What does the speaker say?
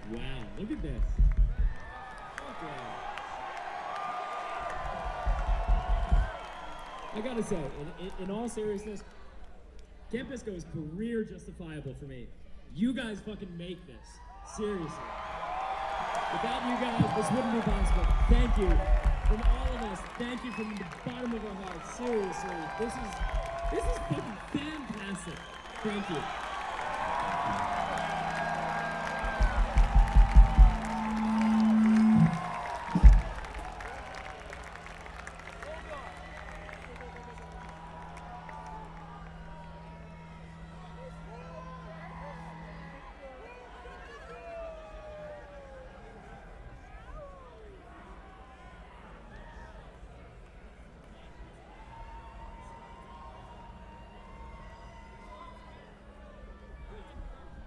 Wow, look at this. Okay. I gotta say, in all seriousness, Camp Bisco is career justifiable for me. You guys fucking make this. Seriously. Without you guys, this wouldn't be possible. Thank you. From all of us, thank you from the bottom of our hearts. Seriously. This is fucking fantastic. Thank you.